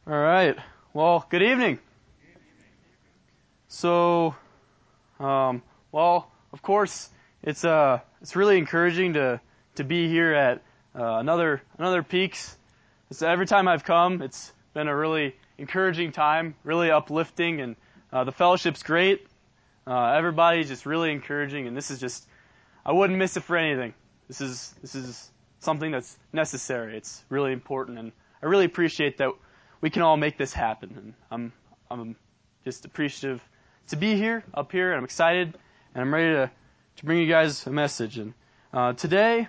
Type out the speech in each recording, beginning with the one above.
All right. Well, good evening. So, of course, it's really encouraging to be here at another Peaks. So every time I've come, it's been a really encouraging time, really uplifting, and the fellowship's great. Everybody's just really encouraging, and this is just I wouldn't miss it for anything. This is something that's necessary. It's really important, and I really appreciate that we can all make this happen. And I'm just appreciative to be here, up here, and I'm excited, and I'm ready to bring you guys a message. And today,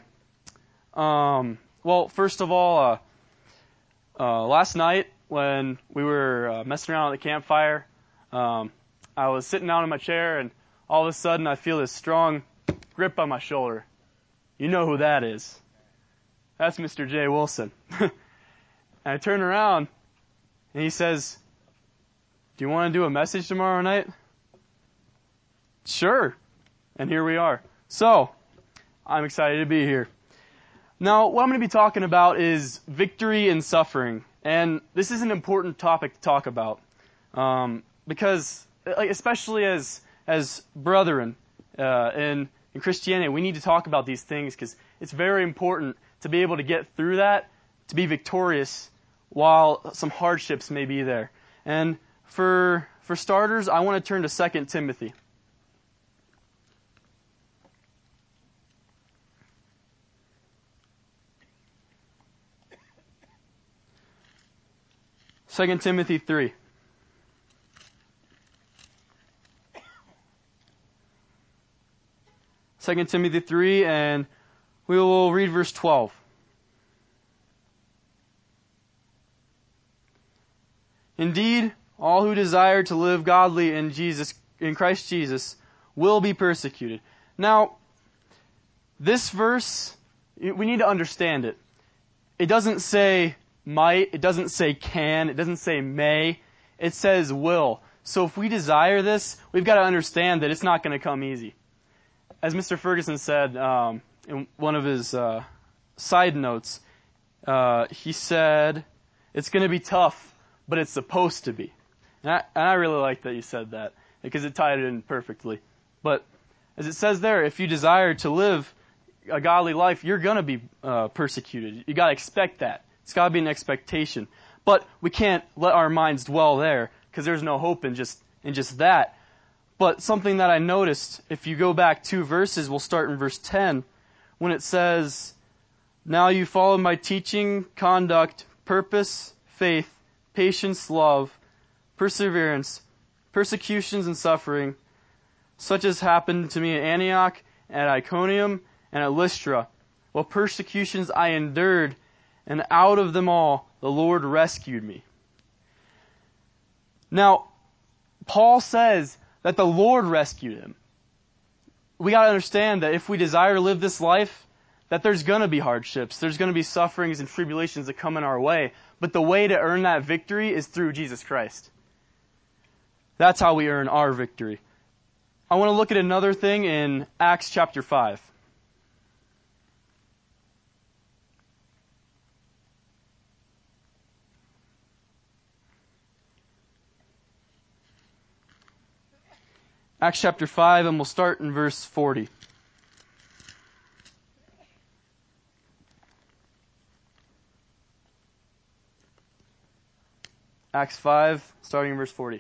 first of all, last night when we were messing around at the campfire, I was sitting down in my chair, and all of a sudden I feel this strong grip on my shoulder. You know who that is. That's Mr. Jay Wilson. And I turn around, and he says, "Do you want to do a message tomorrow night?" Sure. And here we are. So, I'm excited to be here. Now, what I'm going to be talking about is victory in suffering. And this is an important topic to talk about. Because, especially as brethren in Christianity, we need to talk about these things because it's very important to be able to get through that, to be victorious while some hardships may be there. And for starters, I want to turn to 2 Timothy. Second Timothy 3. Second Timothy 3, and we will read verse 12. Indeed, all who desire to live godly in Christ Jesus will be persecuted. Now, this verse, we need to understand it. It doesn't say might, it doesn't say can, it doesn't say may, it says will. So if we desire this, we've got to understand that it's not going to come easy. As Mr. Ferguson said in one of his side notes, he said, it's going to be tough, but it's supposed to be. And I really like that you said that, because it tied it in perfectly. But as it says there, if you desire to live a godly life, you're going to be persecuted. You got to expect that. It's got to be an expectation. But we can't let our minds dwell there, because there's no hope in just that. But something that I noticed, if you go back 2 verses, we'll start in verse 10, when it says, "Now you follow my teaching, conduct, purpose, faith, patience, love, perseverance, persecutions and suffering, such as happened to me at Antioch, at Iconium, and at Lystra. What persecutions I endured, and out of them all the Lord rescued me." Now, Paul says that the Lord rescued him. We got to understand that if we desire to live this life, that there's going to be hardships, there's going to be sufferings and tribulations that come in our way. But the way to earn that victory is through Jesus Christ. That's how we earn our victory. I want to look at another thing in Acts chapter 5. Acts chapter 5, and we'll start in verse 40. Acts 5, starting in verse 40.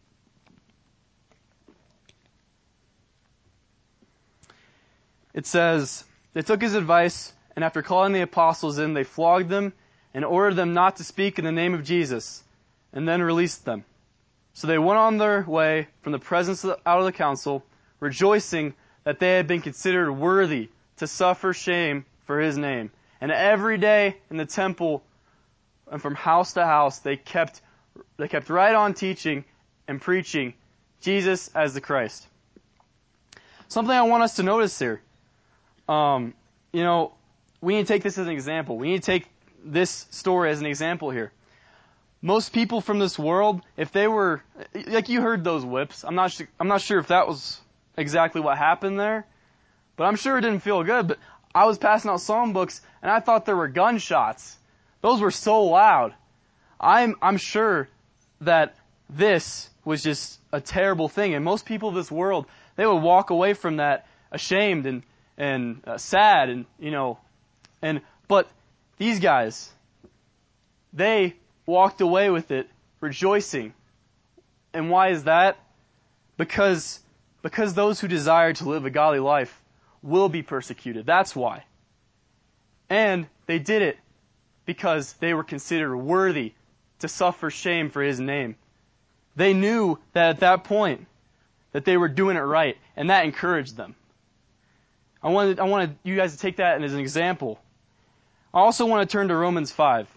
It says, "They took his advice, and after calling the apostles in, they flogged them and ordered them not to speak in the name of Jesus, and then released them. So they went on their way from the presence out of the council, rejoicing that they had been considered worthy to suffer shame for his name. And every day in the temple and from house to house they kept right on teaching and preaching Jesus as the Christ." Something I want us to notice here. We need to take this as an example. We need to take this story as an example here. Most people from this world, if they were, like you heard those whips, I'm not sure if that was exactly what happened there, but I'm sure it didn't feel good. But I was passing out psalm books, and I thought there were gunshots. Those were so loud. I'm sure that this was just a terrible thing. And most people of this world, they would walk away from that ashamed and sad but these guys, they walked away with it rejoicing. And why is that? Because those who desire to live a godly life will be persecuted. That's why. And they did it because they were considered worthy to suffer shame for His name. They knew that at that point that they were doing it right, and that encouraged them. I wanted you guys to take that as an example. I also want to turn to Romans 5.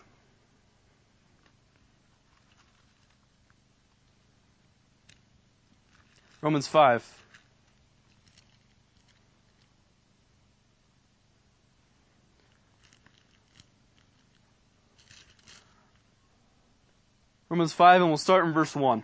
Romans 5. Romans 5, and we'll start in verse 1.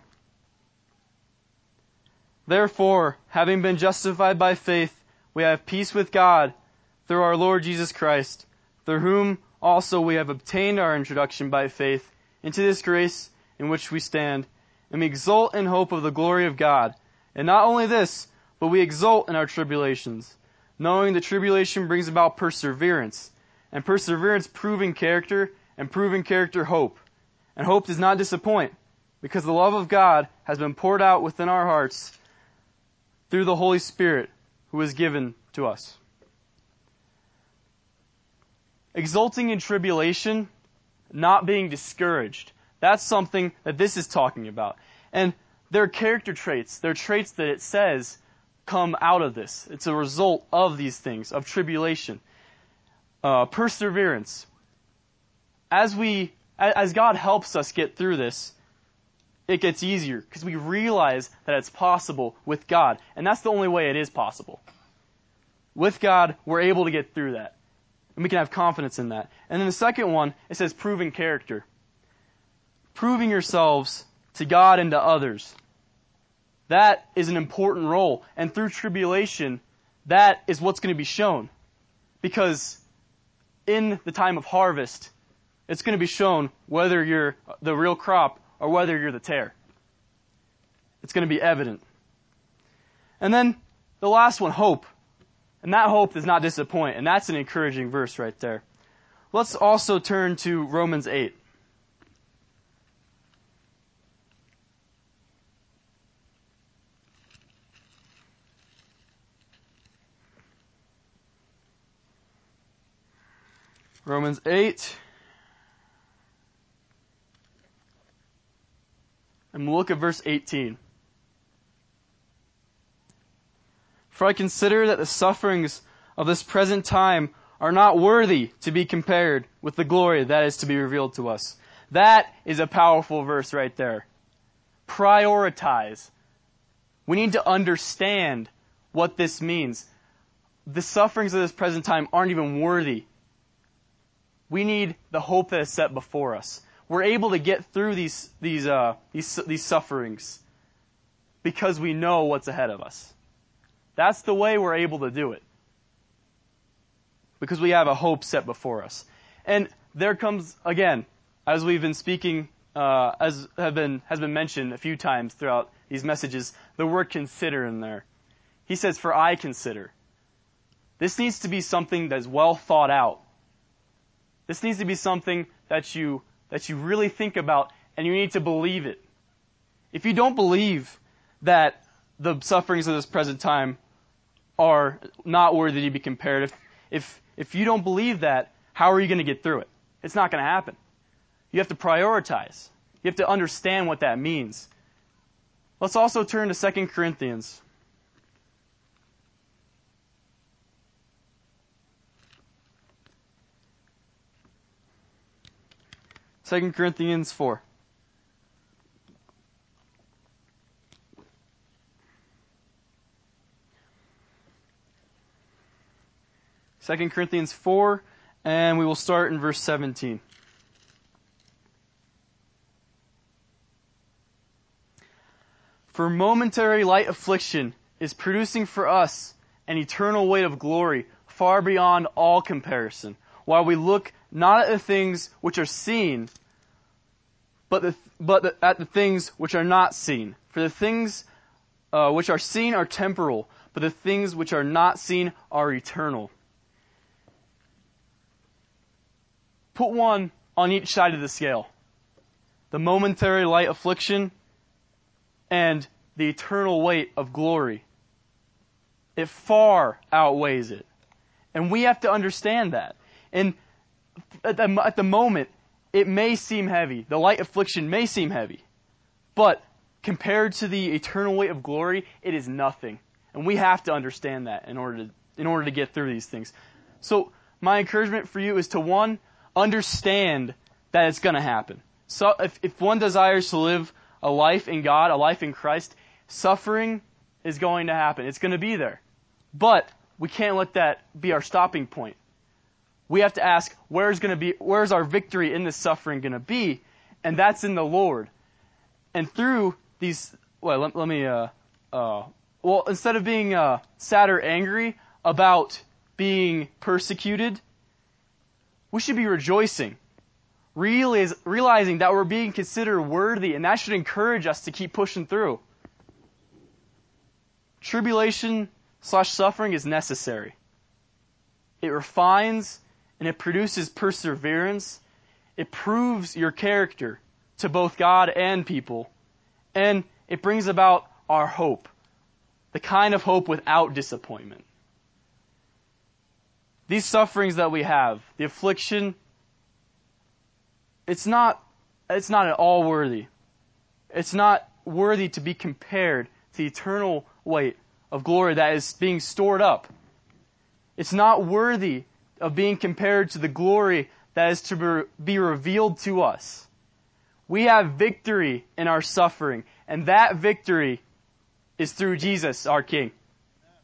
Therefore, having been justified by faith, we have peace with God through our Lord Jesus Christ, through whom also we have obtained our introduction by faith into this grace in which we stand, and we exult in hope of the glory of God. And not only this, but we exult in our tribulations, knowing that tribulation brings about perseverance, and perseverance proving character, and proving character hope. And hope does not disappoint, because the love of God has been poured out within our hearts through the Holy Spirit who is given to us. Exulting in tribulation, not being discouraged. That's something that this is talking about. And they're character traits. They're traits that it says come out of this. It's a result of these things, of tribulation. Perseverance. As God helps us get through this, it gets easier because we realize that it's possible with God. And that's the only way it is possible. With God, we're able to get through that. And we can have confidence in that. And then the second one, it says proving character. Proving yourselves to God and to others. That is an important role. And through tribulation, that is what's going to be shown. Because in the time of harvest, it's going to be shown whether you're the real crop or whether you're the tare. It's going to be evident. And then the last one, hope. And that hope does not disappoint. And that's an encouraging verse right there. Let's also turn to Romans 8. Romans 8. And we'll look at verse 18. For I consider that the sufferings of this present time are not worthy to be compared with the glory that is to be revealed to us. That is a powerful verse right there. Prioritize. We need to understand what this means. The sufferings of this present time aren't even worthy. We need the hope that is set before us. We're able to get through these sufferings because we know what's ahead of us. That's the way we're able to do it. Because we have a hope set before us. And there comes, again, as we've been speaking, has been mentioned a few times throughout these messages, the word consider in there. He says, for I consider. This needs to be something that's well thought out. This needs to be something that you really think about, and you need to believe it. If you don't believe that the sufferings of this present time are not worthy to be compared, if you don't believe that, how are you going to get through it? It's not going to happen. You have to prioritize. You have to understand what that means. Let's also turn to 2 Corinthians. 2 Corinthians 4. 2 Corinthians 4, and we will start in verse 17. For momentary light affliction is producing for us an eternal weight of glory far beyond all comparison, while we look not at the things which are seen, at the things which are not seen. For the things which are seen are temporal, but the things which are not seen are eternal. Put one on each side of the scale. The momentary light affliction and the eternal weight of glory. It far outweighs it. And we have to understand that. And at the moment, it may seem heavy. The light affliction may seem heavy. But compared to the eternal weight of glory, it is nothing. And we have to understand that in order to get through these things. So my encouragement for you is to, one, understand that it's going to happen. So if one desires to live a life in God, a life in Christ, suffering is going to happen. It's going to be there. But we can't let that be our stopping point. We have to ask, where's our victory in this suffering going to be? And that's in the Lord. And through these, instead of being sad or angry about being persecuted, we should be rejoicing, realizing that we're being considered worthy, and that should encourage us to keep pushing through. Tribulation/suffering is necessary. It refines and it produces perseverance. It proves your character to both God and people. And it brings about our hope, the kind of hope without disappointment. These sufferings that we have, the affliction, it's not at all worthy. It's not worthy to be compared to the eternal weight of glory that is being stored up. It's not worthy of being compared to the glory that is to be revealed to us. We have victory in our suffering, and that victory is through Jesus, our King.